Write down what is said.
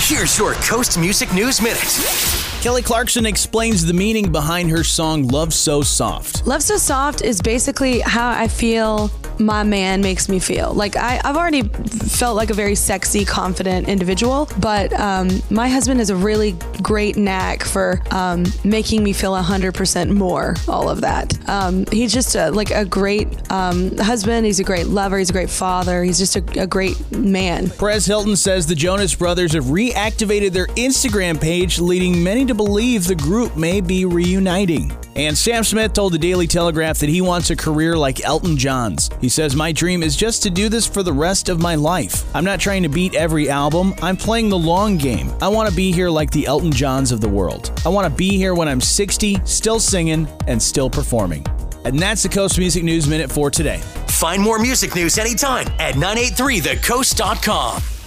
Here's your Coast Music News Minute. Kelly Clarkson explains the meaning behind her song Love So Soft. Love So Soft is basically how I feel my man makes me feel. Like I've already felt like a very sexy, confident individual, but my husband has a really great knack for making me feel 100% more, all of that. He's just a great husband. He's a great lover. He's a great father. He's just a great man. Perez Hilton says the Jonas Brothers have reactivated their Instagram page, leading many to believe the group may be reuniting. And Sam Smith told the Daily Telegraph that he wants a career like Elton John's. He says, "My dream is just to do this for the rest of my life. I'm not trying to beat every album. I'm playing the long game. I want to be here like the Elton Johns of the world. I want to be here when I'm 60, still singing and still performing." And that's the Coast Music News Minute for today. Find more music news anytime at 983thecoast.com.